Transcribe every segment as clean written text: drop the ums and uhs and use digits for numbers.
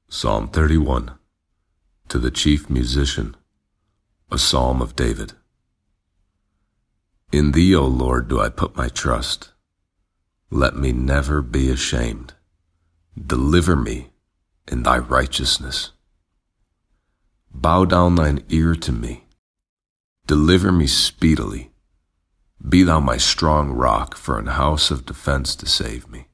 Psalm 31. To the chief musician, a psalm of David. In thee, O Lord, do I put my trust. Let me never be ashamed. Deliver me in thy righteousness. Bow down thine ear to me. Deliver me speedily. Be thou my strong rock for an house of defense to save me.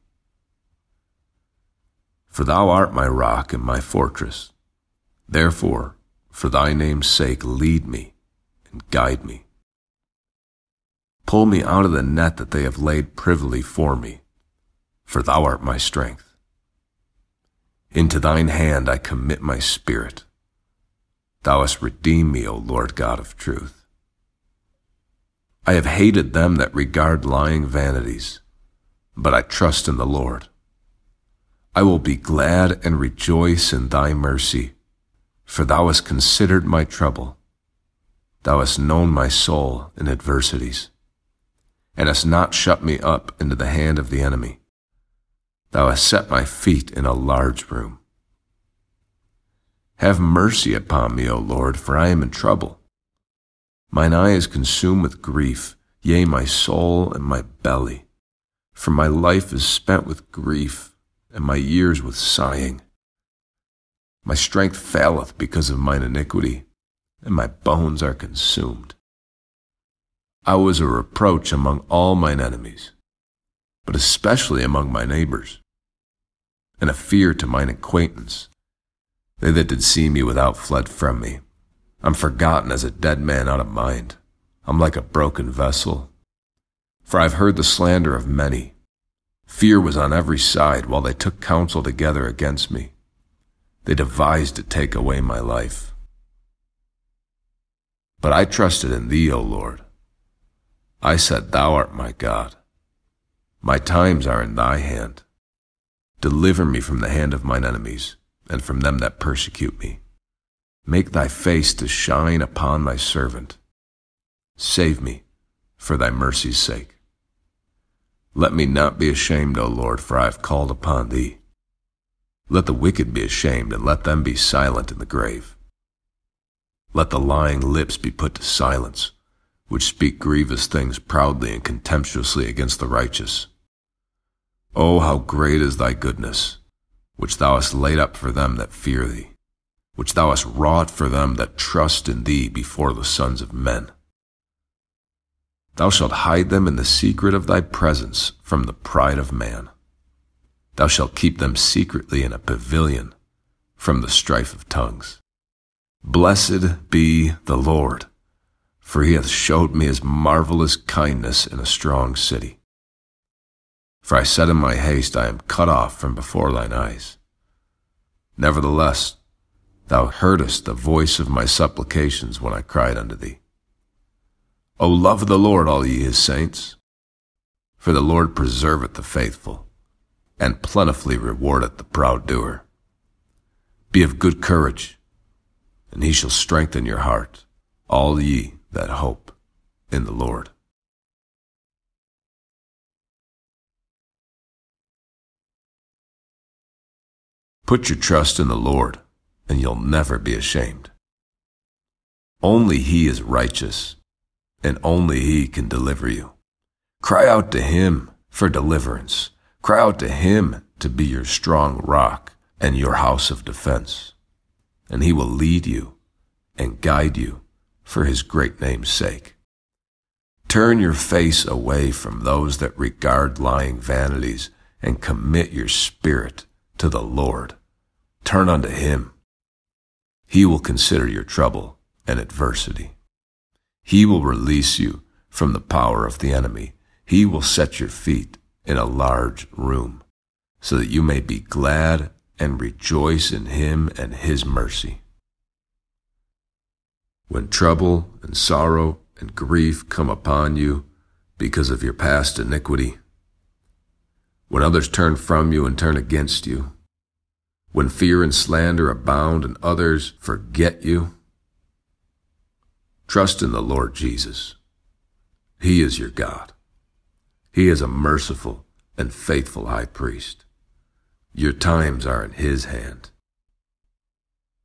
For thou art my rock and my fortress. Therefore, for thy name's sake, lead me and guide me. Pull me out of the net that they have laid privily for me, for thou art my strength. Into thine hand I commit my spirit. Thou hast redeemed me, O Lord God of truth. I have hated them that regard lying vanities, but I trust in the Lord. I will be glad and rejoice in thy mercy, for thou hast considered my trouble. Thou hast known my soul in adversities, and hast not shut me up into the hand of the enemy. Thou hast set my feet in a large room. Have mercy upon me, O Lord, for I am in trouble. Mine eye is consumed with grief, yea, my soul and my belly. For my life is spent with grief, and my years with sighing. My strength faileth because of mine iniquity, and my bones are consumed. I was a reproach among all mine enemies, but especially among my neighbors, and a fear to mine acquaintance. They that did see me without fled from me. I'm forgotten as a dead man out of mind. I'm like a broken vessel. For I've heard the slander of many. Fear was on every side while they took counsel together against me. They devised to take away my life. But I trusted in thee, O Lord. I said, thou art my God. My times are in thy hand. Deliver me from the hand of mine enemies, and from them that persecute me. Make thy face to shine upon thy servant. Save me for thy mercy's sake. Let me not be ashamed, O Lord, for I have called upon thee. Let the wicked be ashamed, and let them be silent in the grave. Let the lying lips be put to silence, which speak grievous things proudly and contemptuously against the righteous. O how great is thy goodness, which thou hast laid up for them that fear thee, which thou hast wrought for them that trust in thee before the sons of men. Thou shalt hide them in the secret of thy presence from the pride of man. Thou shalt keep them secretly in a pavilion from the strife of tongues. Blessed be the Lord, for he hath showed me his marvelous kindness in a strong city. For I said in my haste, I am cut off from before thine eyes. Nevertheless, thou heardest the voice of my supplications when I cried unto thee. O love the Lord, all ye his saints, for the Lord preserveth the faithful, and plentifully rewardeth the proud doer. Be of good courage, and he shall strengthen your heart, all ye that hope in the Lord. Put your trust in the Lord, and you'll never be ashamed. Only he is righteous, and only he can deliver you. Cry out to him for deliverance. Cry out to him to be your strong rock and your house of defense. And he will lead you and guide you for his great name's sake. Turn your face away from those that regard lying vanities and commit your spirit to the Lord. Turn unto him. He will consider your trouble and adversity. He will release you from the power of the enemy. He will set your feet in a large room, so that you may be glad and rejoice in him and his mercy. When trouble and sorrow and grief come upon you because of your past iniquity, when others turn from you and turn against you, when fear and slander abound and others forget you, trust in the Lord Jesus. He is your God. He is a merciful and faithful high priest. Your times are in his hand.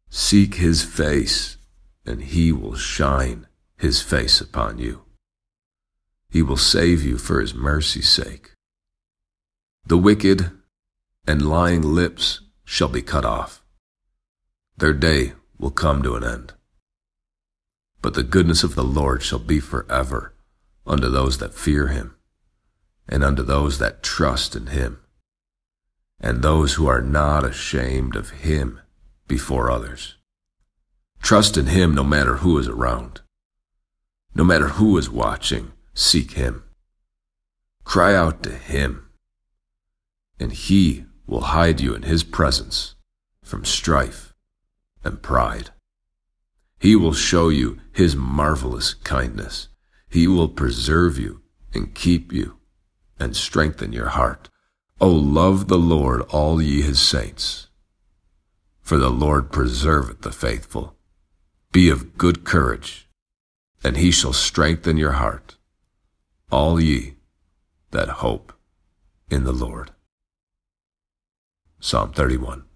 Seek his face, and he will shine his face upon you. He will save you for his mercy's sake. The wicked and lying lips shall be cut off. Their day will come to an end. But the goodness of the Lord shall be forever unto those that fear him, and unto those that trust in him, and those who are not ashamed of him before others. Trust in him no matter who is around. No matter who is watching, seek him. Cry out to him, and he will hide you in his presence from strife and pride. He will show you his marvelous kindness. He will preserve you and keep you and strengthen your heart. O love the Lord, all ye his saints. For the Lord preserveth the faithful. Be of good courage, and he shall strengthen your heart, all ye that hope in the Lord. Psalm 31.